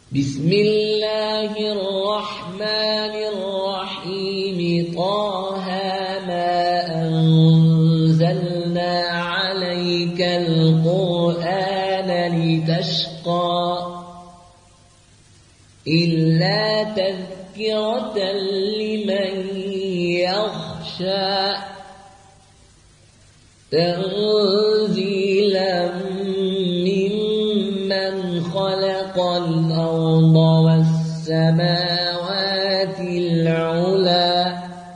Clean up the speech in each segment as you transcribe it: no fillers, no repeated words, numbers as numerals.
بسم الله الرحمن الرحيم طه ما أنزلنا عليك القرآن لتشقى إلا تذكرة لمن يخشى تنزيلا ممن خلق الأرض والسماوات العلى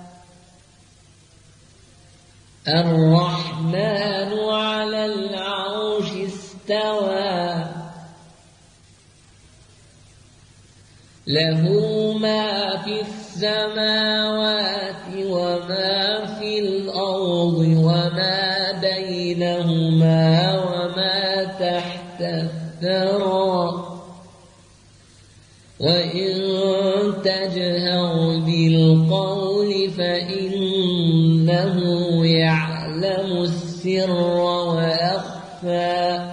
الرحمن على العرش استوى له ما في السماوات وما في الأرض وما بينهما وما تحت الثرى وإن تجهر بالقول فإنه يعلم السر وأخفى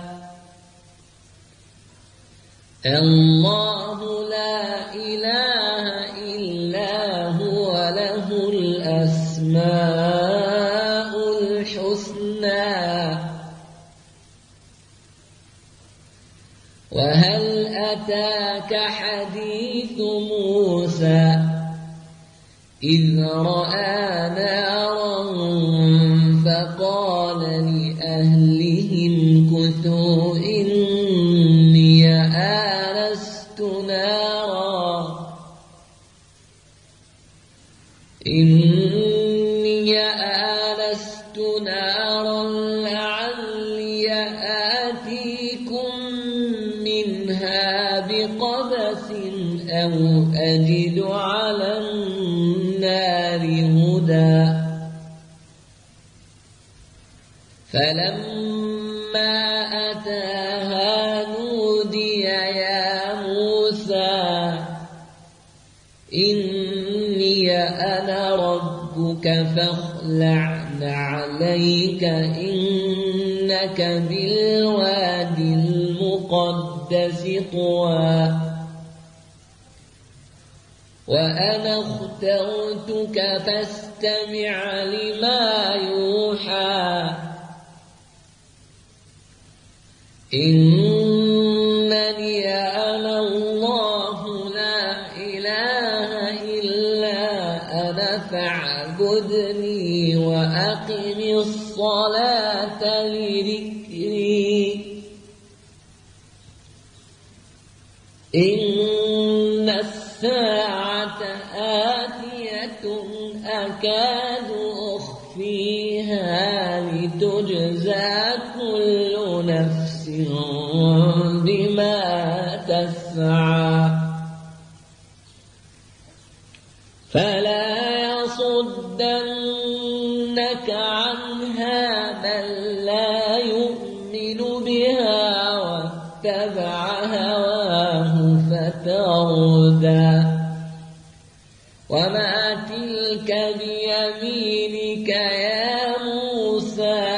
الله لا إله إلا هو له الأسماء الحسنى وهل أتاك حديث موسى إذ رأى نارا فقال لأهلهم كثوا إني آنست نارا لعلي آتيكم منها بقبس أو أجد على النار هدى فلما أتاها نودي يا موسى إني أنا ربك فاخلع عليك إنك بالوادي المقدس طوى وأنا اخترتك فاستمع لما يوحى إنني أنا الله لا إله إلا أنا فاعبدني وأقم الصلاة لذكري إن الساعة آتية أكاد أخفيها لتجزى كل نفس بما تسعى فلا يصدنك عنها من لا يؤمن بها واتبع هواه فتردى وما تلك بيمينك يا موسى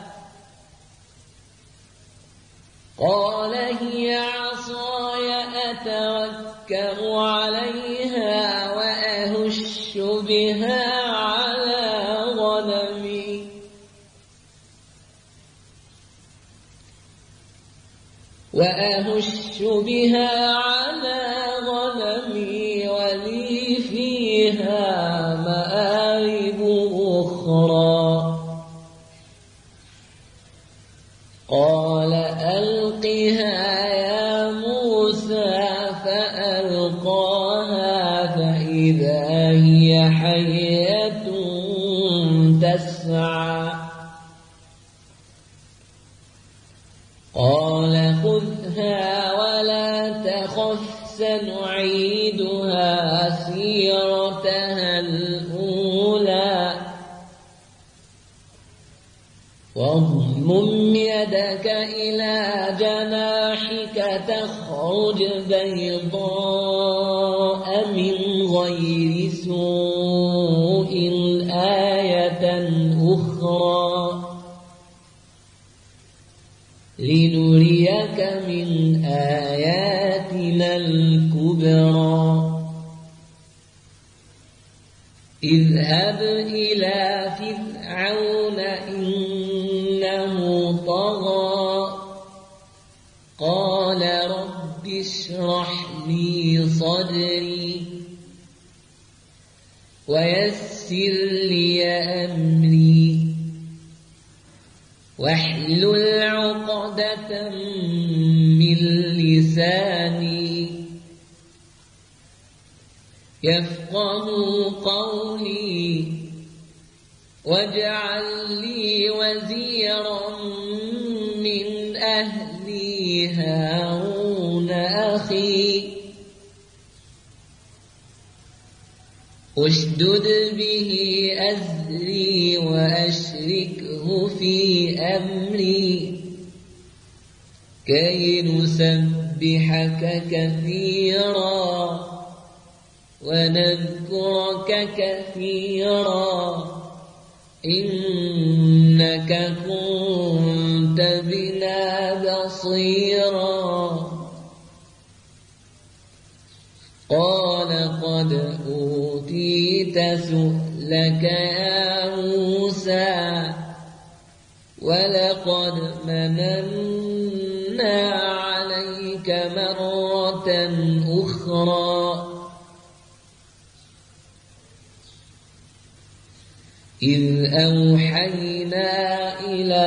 قال هي عصاي أتوكأ عليها وأهش بها على غنمي ولي فيها مآرب أخرى قال ألقها يا موسى فألقاها فإذا هي حية تسعى قال خذها ولا تخف سنعيدها سيرتها الأولى واضمم يدك إلى جناحك تخرج بيضاء من غير سوء آية أخرى لنريك من آياتنا الكبرى اذهب إلى فرعون إنه طغى قال رب اشرح لي صدري ويسر لي أمري واحلل عقدة من لساني يفقهوا قولي واجعل لي وزيرا من أهلي هارون أخي أشدد به أزري وأشركه في أمري كي نسبحك كثيرا ونذكرك كثيرا إنك كنت بنا بصيرا قال قد أوتيت سؤلك يا موسى ولقد مننا عليك مرة أخرى إذ أوحينا إلى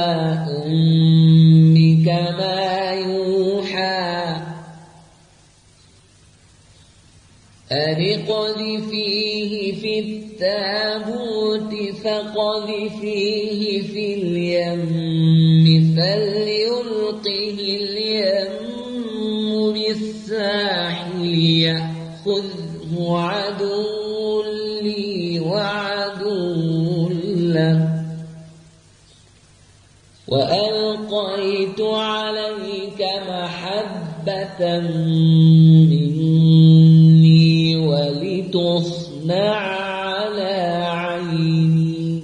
أمك ما يوحى أن اقذفيه في التابوت فاقذفيه في اليم فليلقه اليم بالساحل يأخذه عدو لي وعدو له وألقيت عليك محبة مني ولتصنع على عيني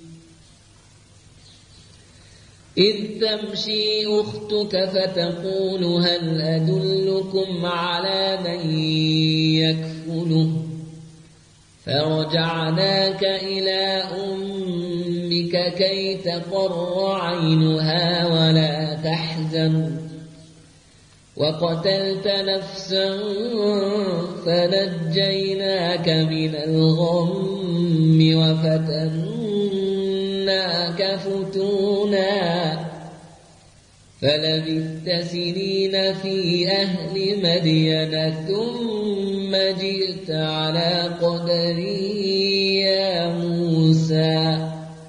إذ تمشي أختك فتقول هل أدلكم على من يكفله فرجعناك إلى أمك كي تقر عينها ولا تحزن وقتلت نفسا فنجيناك من الغم وفتناك فتونا فلبثت سنين في أهل مدين ثم جئت على قدري يا موسى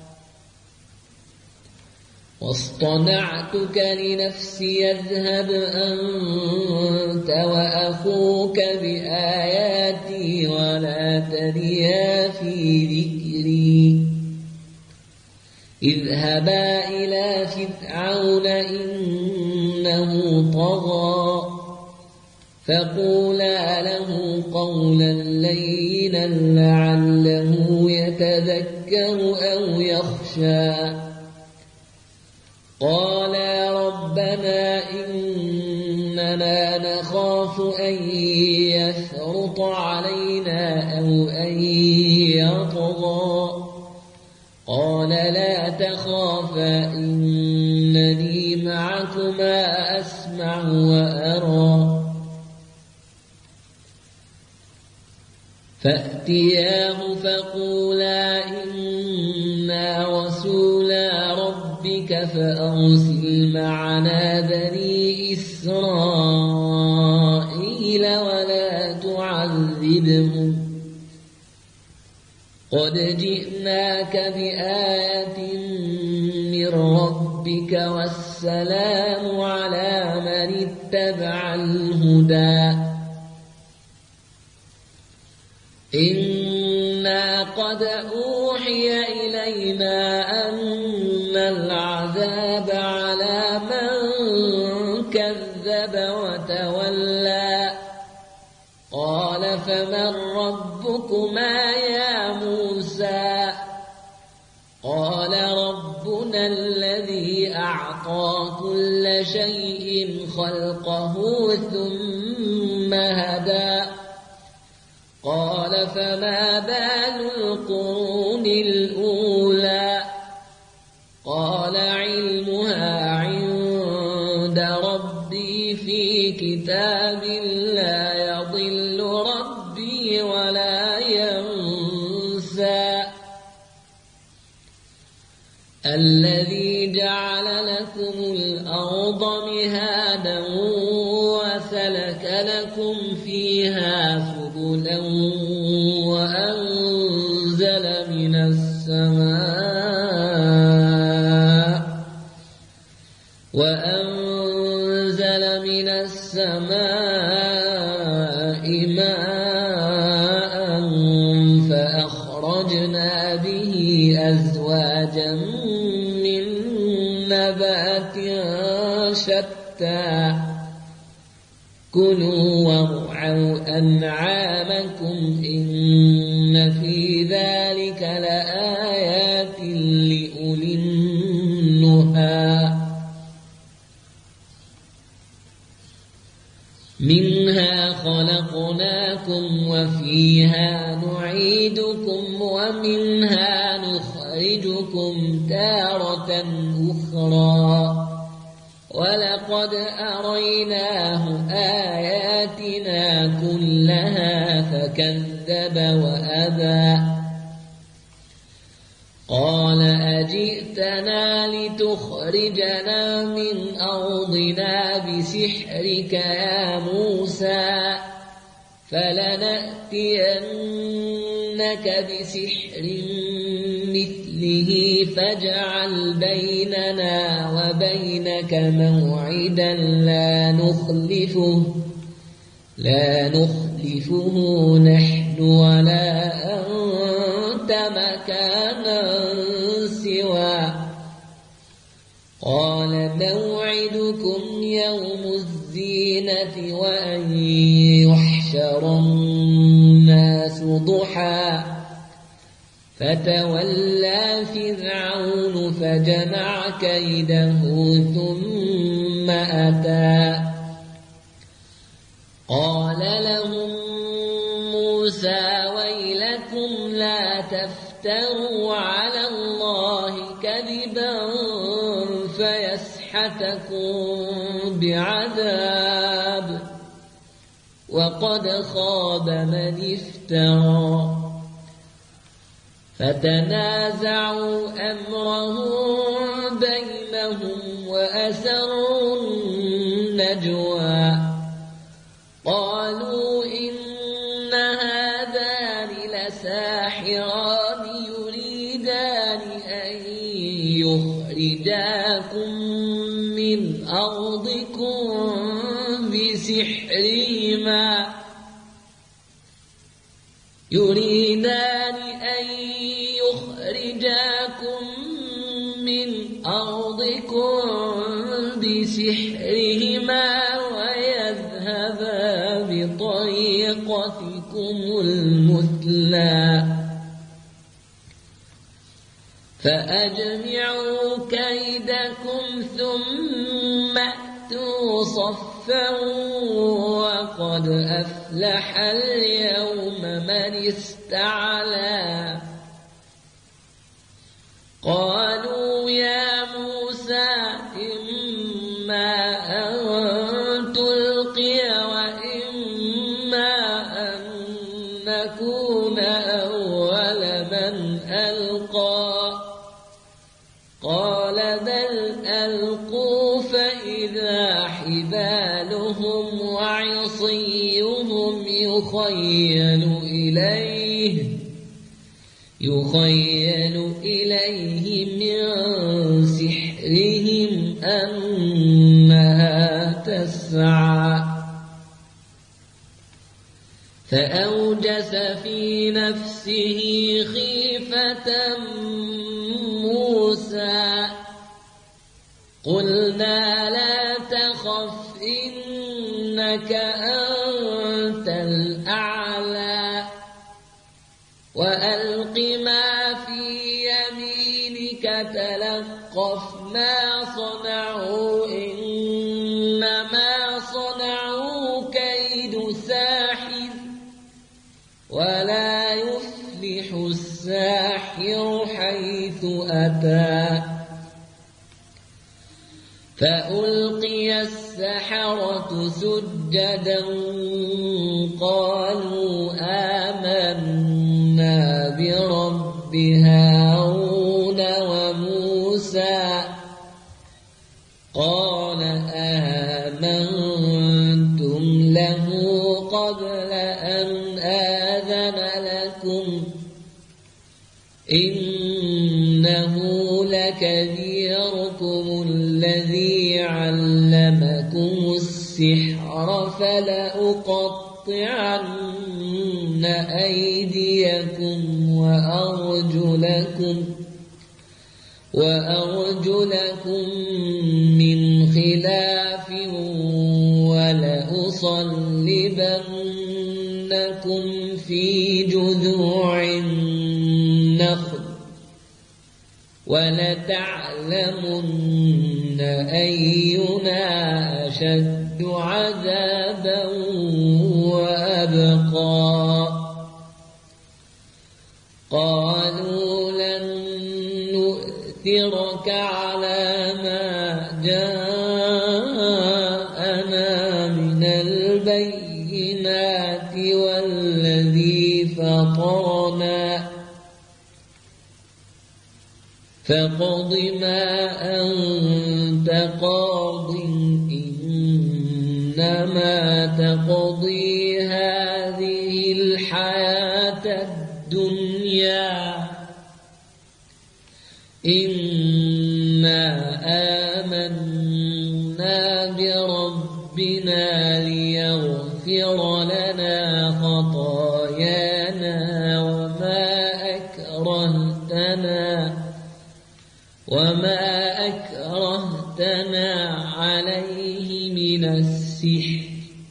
واصطنعتك لنفسي اذهب أنت وأخوك بآياتي ولا تنيا في ذكري اذهبا إلى فرعون إنه طغى فقولا له قولا لينا لعله يتذكر أو يخشى قالا ربنا إننا نخاف أن يفرط علينا أو أن يطغى قال لا تخافا إنني معكما أسمع وأرى فأتياه فقولا إنا رسولا ربك فأرسل معنا بني إسرائيل ولا تعذبهم قد جئناك بآية من ربك والسلام على من اتبع الهدى إنا قد أوحي إلينا أن العذاب على من كذب وتولى قال فمن ربكما يا موسى قال ربنا الذي أعطى كل شيء خلقه ثم ثم هدى قال فما بال القرون الأولى قال علمها عند ربي في كتاب لا يضل ربي ولا ينسى الذي جعل لكم الأرض مهادا وسلك لكم فيها سبلا وأنزل من السماء ماء فأخرجنا به أزواجا من نبات شتى كلوا وارعوا أنعامكم إن في ذلك لآيات لأولي النهى منها خلقناكم وفيها نعيدكم ومنها نخرجكم تارة أخرى ولقد أريناه آياتنا كلها فكذب وأبى قال أجئتنا لتخرجنا من أرضنا بسحرك يا موسى فلنأتينك بسحر مثله فاجعل بيننا وبينك موعدا لا نخلفه نحن ولا أنت مكانا سوى قال موعدكم يوم الزينة وأن يحشر الناس ضحى فتولى فرعون فجمع كيده ثم أتى قال لهم موسى ويلكم لا تفتروا على الله كذبا فيسحتكم بعذاب وقد خاب من افترى فتنازعوا أمرهم بينهم وأسروا النجوى قالوا إن هذان لساحران يريدان أن يخرجاكم من أرضكم بسحرهما ويذهبا بطريقتكم المثلى فأجمعوا كيدكم ثم أتوا صفا وقد أفلح اليوم من استعلى قالوا يا موسى إما أن تلقي وإما أن نكون أول من ألقى قال بل ألقوا فإذا حبالهم وعصيهم يخيل إليه من سحرهم أنها تسعى فأوجس في نفسه خيفة موسى قلنا لا تخف إنك أنت الأعلى وألق ما في يمينك تلقف ما صنعوا إنما صنعوا كيد الساحر حيث أتى فألقي السحرة سجدا قالوا آمنا برب هارون وموسى قال آمنتم له قبل أن آذن لكم إنه لكبيركم الذي علمكم السحر فلأقطعن أيديكم وأرجلكم من خلاف ولأصلبنكم في جذوع النخل ولتعلمن أينا أشد عذابا وأبقى قالوا لن نؤثرك على ما جاءنا من البينات والذي فطرنا فاقض ما أنت قاض إنما تقضي هذه الحياة الدنيا إنا آمنا بربنا ليغفر لنا خطايانا وما أكرهتنا عليه من السحر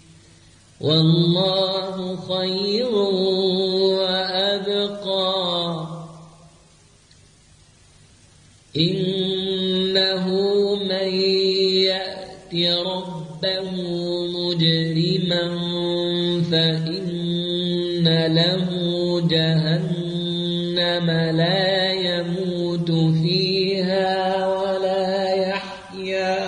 والله خير وأبقى إنه من يأت ربه مجرما فإن له جهنم لا يموت فيها ولا يحيا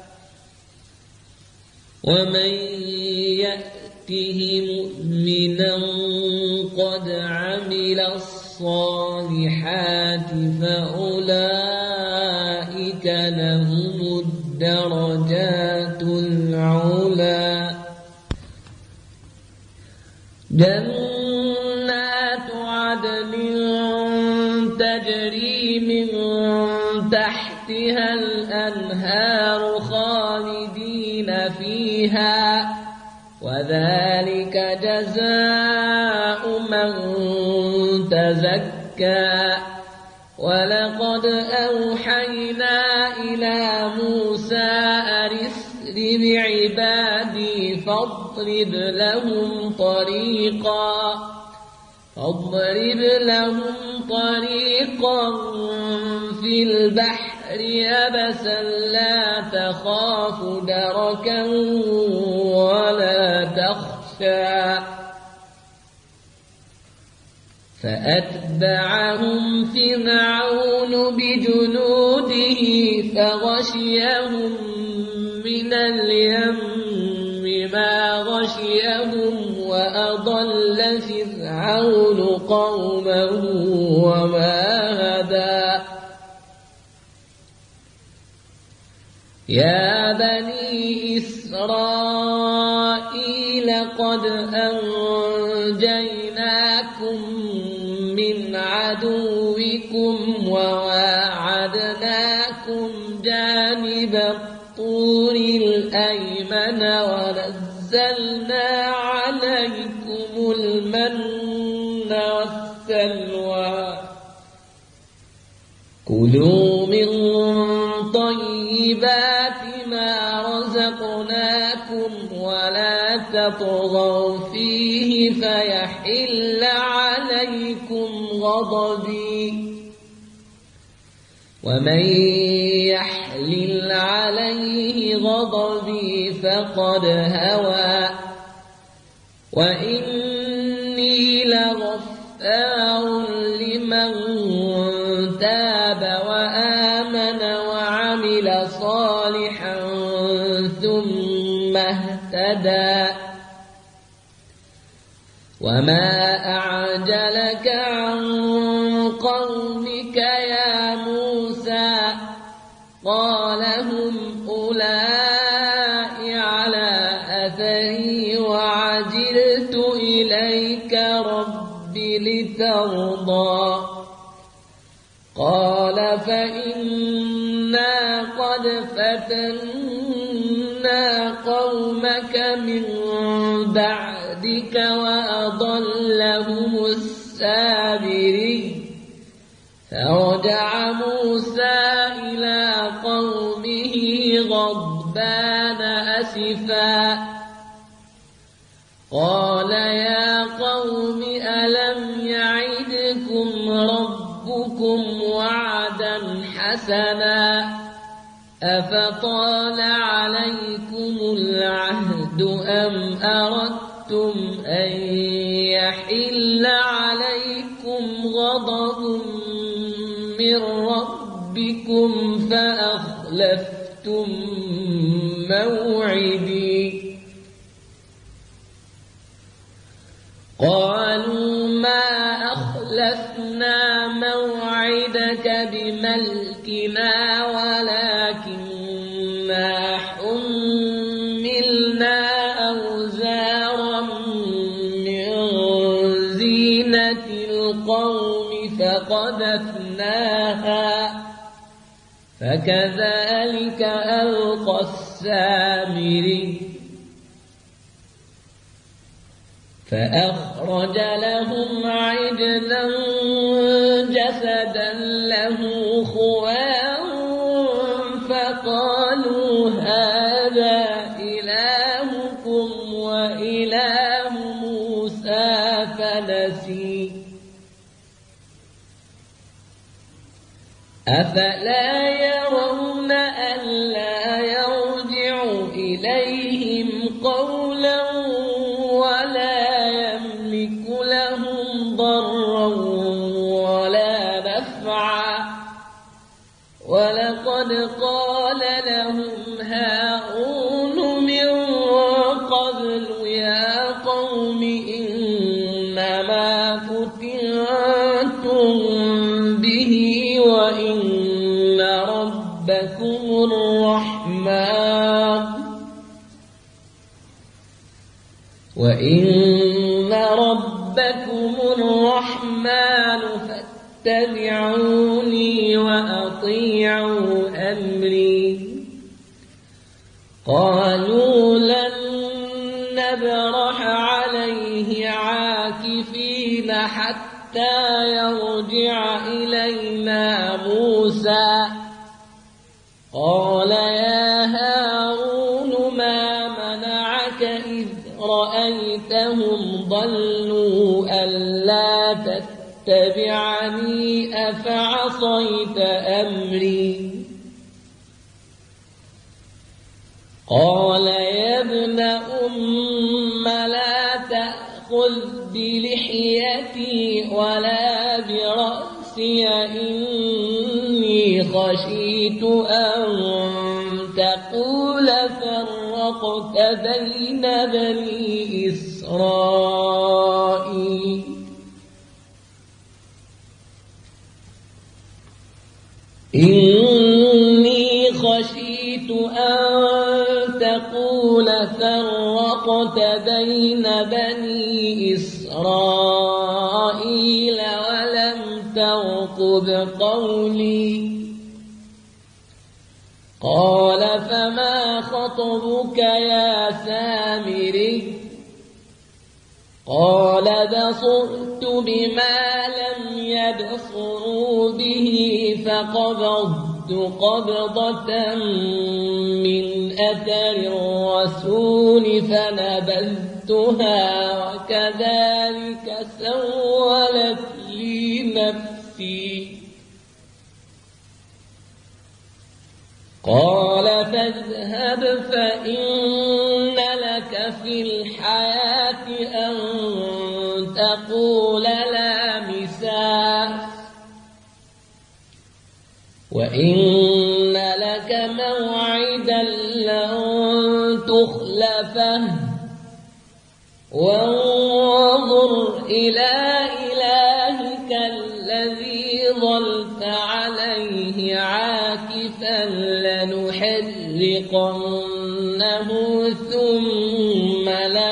ومن يأته مؤمنا قد عمل الصالحات فأولئك لهم الدرجات العلى جنات عدن تجري من تحتها الأنهار خالدين فيها وذلك جزاء من تزكى ولقد أوحينا إلى موسى أن اسر بعبادي فاضرب لهم طريقا في البحر يبسا لا تخاف دركا ولا تخشى فأتبعهم فرعون بجنوده فغشيهم من اليم ما غشيهم وأضل فرعون قومه وما هدى يا بني إسرائيل قد أنجيناكم من عدوكم وواعدناكم جانب الطور الأيمن ونزلنا عليكم المن والسلوى كلوا من طيبات ما رزقناكم ولا تطغوا فيه فيحل عليكم غضبي ومن يحلل عليه غضبي فقد هوى وإني لغفار لمن تاب وآمن وعمل صالحا ثم اهتدى وما أعجلك عن قومك يا موسى قال هم أولئك على أثري وعجلت إليك رب لترضى قال فإنا قد فتنا قومك من بعدك وأضلهم السامري فرجع موسى إلى قومه غضبان أسفا قال يا قوم ألم يعدكم ربكم وعدا حسنا أفطال عليكم العهد أم أردتم أن يحل عليكم غضب من ربكم فأخلفتم موعدي قالوا ما أخلفنا موعدك بملكنا ولكننا حملنا أوزارا من زينة القوم فقذفناها فكذلك ألقى السامري فأخرج لهم عجلا جسدا له خوار فقالوا هذا إلهكم وإله موسى فنسي أفلا يرون ألا يرجع إليهم قولا ولا يملك لهم ضرا ولا نفعا ولقد قال لهم هارون من قبل يا قوم إنما فتنتم به وإن ربكم الرحمن فاتبعوني وأطيعوا أمري قالوا لن نبرح عليه عاكفين حتى يرجع إلينا موسى قال يا هارون ما منعك إذ رأيتهم ضلوا ألا تتبعني أفعصيت أمري قال يا ابن أم لا تأخذ بلحيتي ولا برأسي إني خشيت أن تقول فرقت بين بني إسرائيل إني خشيت أن تقول فرقت بين بني إسرائيل ولم ترقب قولي قال فما خطبك يا سامري قال بصرت بما لم يبصروا به فقبضت قبضة من أثر الرسول فنبذتها وكذلك سولت لي نفسي قال فاذهب فإن لك في الحياة أن تقول لا مساس وإن لك موعدا لن تخلفه وانظر إلى إلهك الذي ظلت عليه عاكفا لنحرقنه ثم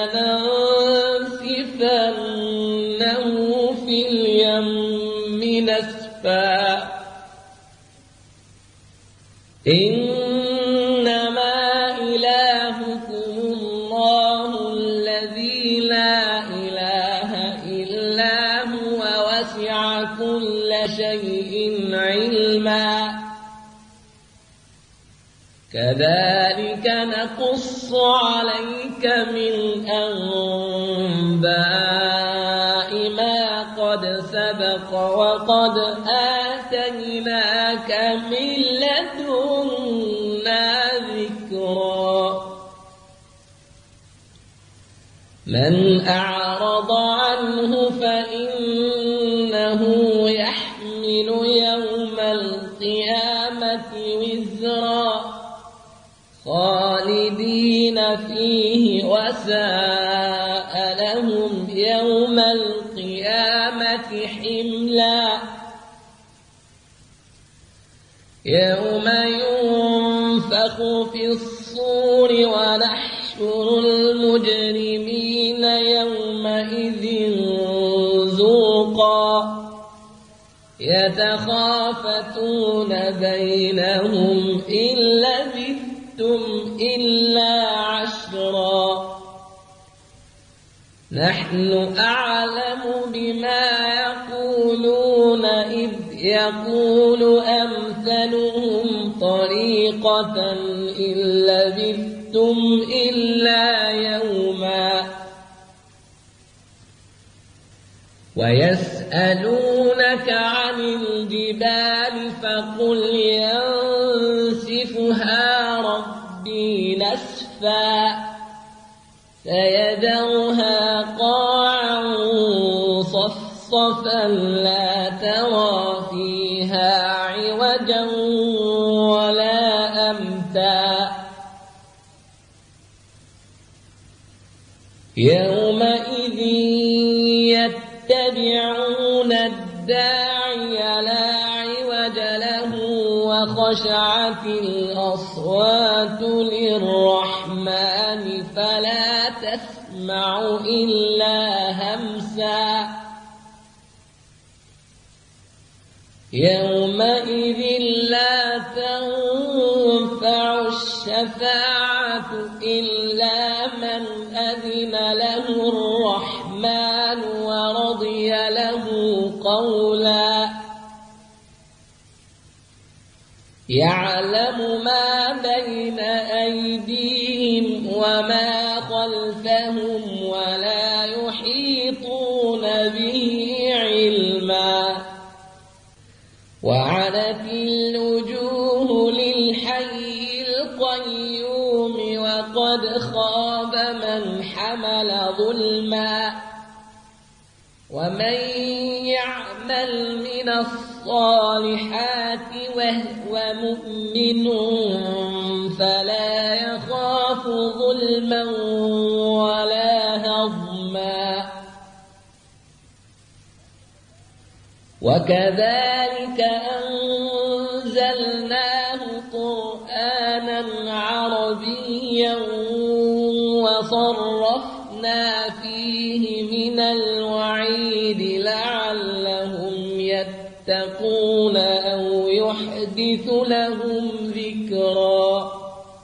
لننسفنه في اليم نسفا إنما إلهكم الله الذي لا إله إلا هو وسع كل شيء علما كذلك نقص عليك من أنباء ما قد سبق وقد آتيناك من لدنا ذكرا من أعرض عنه فإنه يحمل يوم القيامة وزرا خالدين فيه وساء لهم يوم القيامة حملا يوم ينفخ في الصور ونحشر المجرمين يومئذ زرقا يتخافتون بينهم إن لبثتم إلا عشرا نحن أعلم بما يقولون إذ يقول أمثلهم طريقة إن لبثتم إلا يوما ويسألونك عن الجبال فقل ينسفها ربي نسفا سيذرها قاعا صفصفا لا ترى فيها عوجا ولا أمتا يومئذ يتبعون الداعي لا عوج له وخشعت الأصوات للرحمن فلا تسمع إلا همسا يومئذ لا تنفع الشفاعة إلا من أذن له الرحمن ورضي له قولا يعلم ما بين أيديهم وما خلفهم ولا يحيطون به علما وعنت الوجوه للحي القيوم وقد خاب من حمل ظلما ومن يعمل من الصالحات وهو مؤمن فلا يخاف ظلما ولا هضما وكذلك أنزلناه قرآنا عربيا وصرفنا فيه من الوعيد لعلهم يتقون أو يحدث لهم ذكرا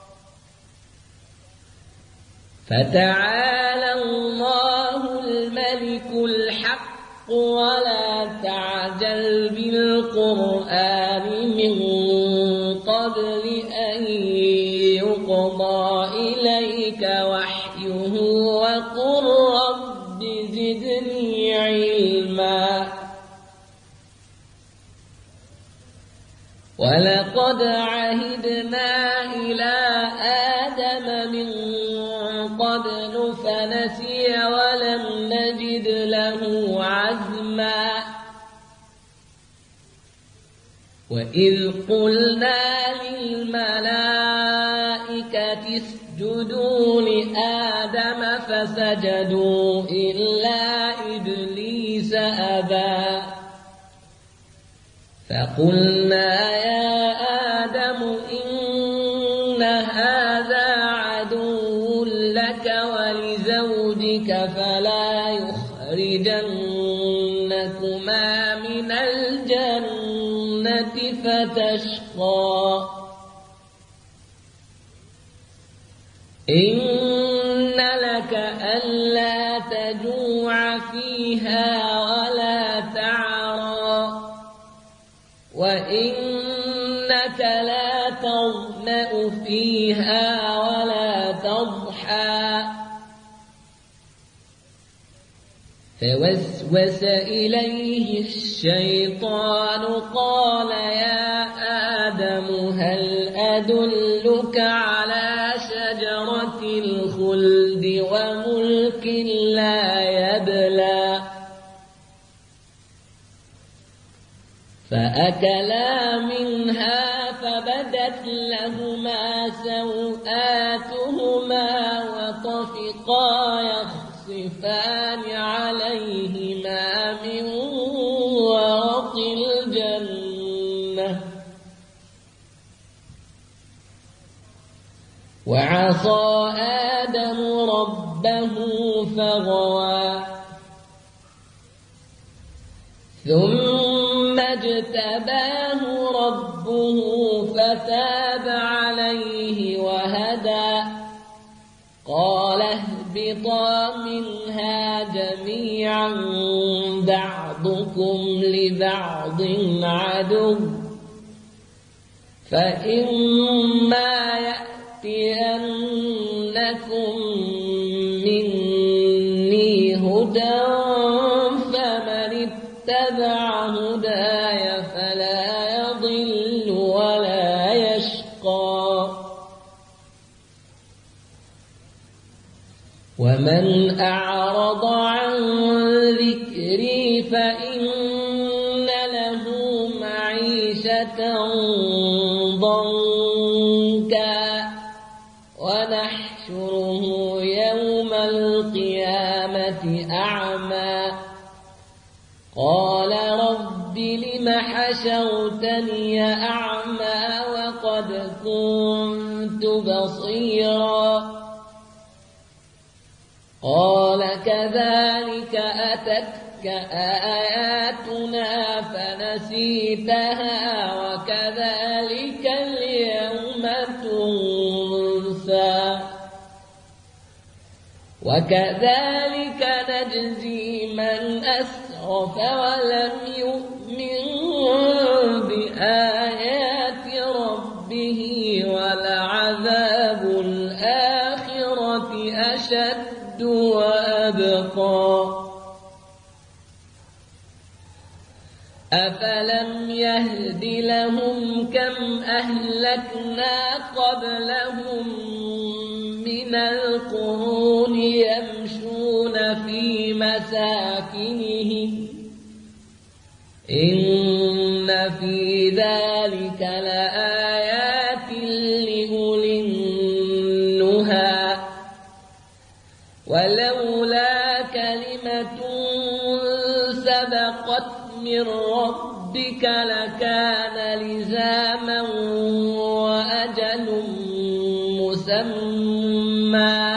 فتعالى الله الملك الحق ولا تعجل بالقرآن من قبل أن يقضى إليك وحيه وقل رب زدني علما ولقد عهدنا إلى آدم من قبل فنسي ولم نجد له عزما وإذ قلنا للملائكة اسجدوا لآدم فسجدوا إلا إبليس أبى فقلنا يا آدم إن هذا عدو لك ولزوجك فلا يخرجنكما من الجنة فتشقى إن لك ألا تجوع فيها ولا تعرى وإنك لا تظمأ فيها ولا تضحى فوسوس إليه الشيطان قال يا آدم هل أدلك على شجرة الخلد وملك لا يبلى فأكلا منها فبدت لهما سوآتهما وطفقا يخصفان عليهما من ورق الجنة وعصى آدم ربه فغوى ثم اجتباه ربه فتاب عليه وهدى قال اهبطا منها جميعا بعضكم لبعض عدو فإما يأتينكم مني هدى فمن اتبع هداي فلا يضل ولا يشقى ومن أعرض عن ذكري فإن له معيشة ضنكا ونحشره يوم القيامة أعمى قال رب لم حشرتني أعمى وقد كنت بصيرا قال كذلك أتتك آياتنا فنسيتها وكذلك اليوم تنسى وكذلك نجزي من أسرف ولم يؤمن بآيات ربه ولعذاب الآخرة أشد وأبقى أفلم يهد لهم كم أهلكنا قبلهم من القرون يمشون في مساكنهم إن في ذلك لآيات لأولي النهى ولولا كلمة سبقت من ربك لكان لزاما وأجل مسمى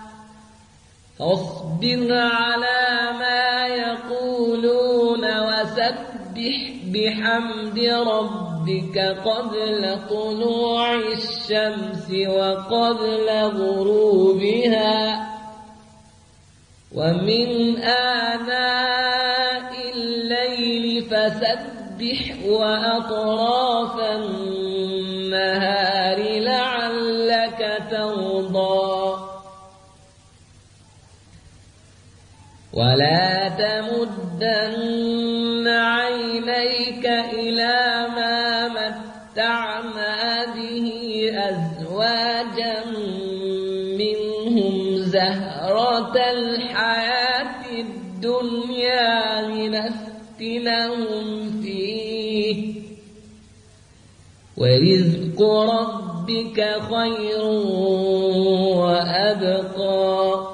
فاصبر على ما يقولون وسبح بحمد ربك قبل طلوع الشمس وقبل غروبها ومن آناء الليل فسبح وأطراف النهار لعلك ترضى ولا تمدن عينيك إلى ما متعنا به أزواجا منهم زهرة الحياة الدنيا لنفتنهم فيه ورزق ربك خير وأبقى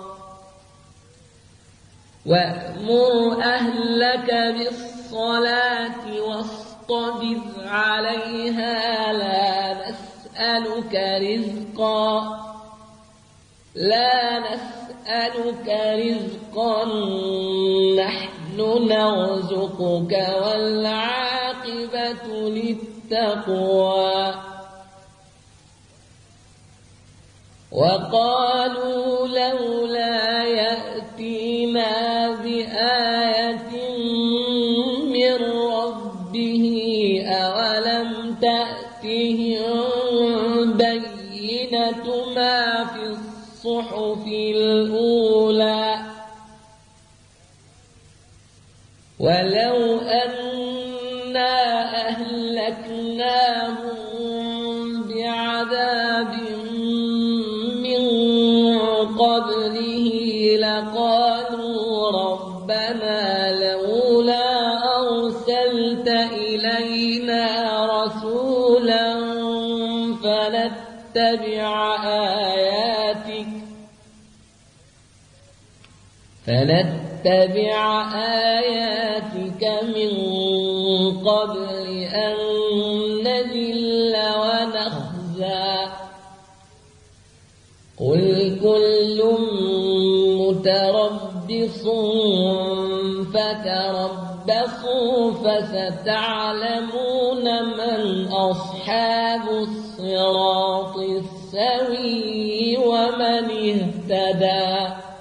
وأمر أهلك بالصلاة واصطبر عليها لا نسألك رزقا نحن نرزقك والعاقبة للتقوى وقالوا لولا يأتينا بآية من ربه أولم تأتهم بينة ما في الصحف الأولى ولو أنا أهلكناهم بعذاب من قبله لقالوا ربنا لولا أرسلت إلينا رسولا فنتبع آياتك من قبل أن نذل ونخزى قل كل متربص فتربصوا فستعلمون من أصحاب الصراط السوي ومن اهتدى